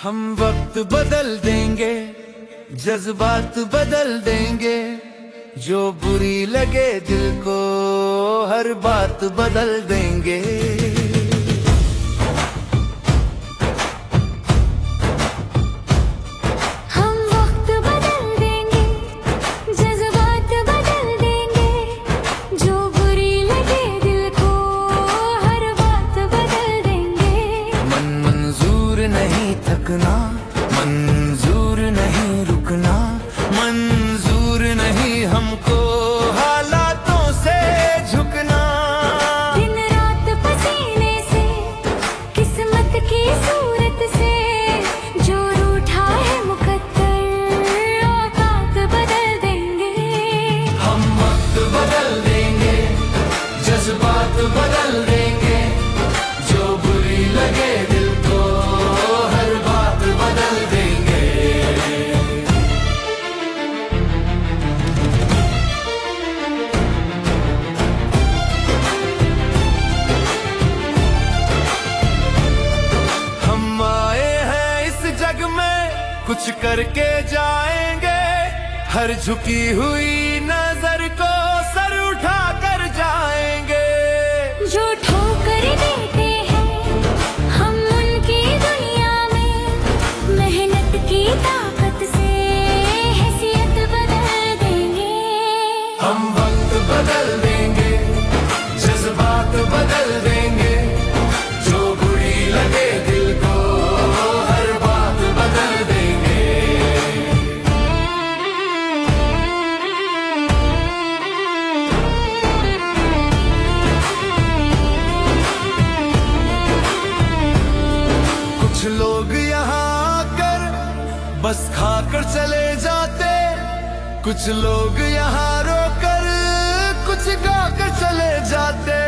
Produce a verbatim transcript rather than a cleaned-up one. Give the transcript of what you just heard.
हम वक्त बदल देंगे, जज्बात बदल देंगे, जो बुरी लगे दिल को हर बात बदल देंगे। हम वक्त बदल देंगे, जज्बात बदल देंगे, जो बुरी लगे दिल को हर बात बदल देंगे। मन मंजूर नहीं थकना, मंजूर नहीं रुकना, मंजूर नहीं हमको हालातों से झुकना। दिन रात पसीने से, किस्मत की सूरत से, जो रूठा है मुकद्दर औकात बदल देंगे। हम वक्त बदल देंगे, जज्बात बदल देंगे, जो बुरी लगे दिल को हर बात बदल देंगे। हम आए हैं इस जग में, कुछ करके जाएंगे, हर झुकी हुई नजर को सर उठा कर जाएंगे। जो ठोकर देते हैं हम उनकी दुनिया में, मेहनत की ताकत से हैसियत बदल देंगे। हम वक्त बदल देंगे, जज्बात बदल देंगे, जो बुरी लगे दिल को हर बात बदल देंगे। कुछ लोग यहाँ आकर बस खाकर चले जाते, कुछ लोग यहाँ रोकर कुछ गाकर चले जाते।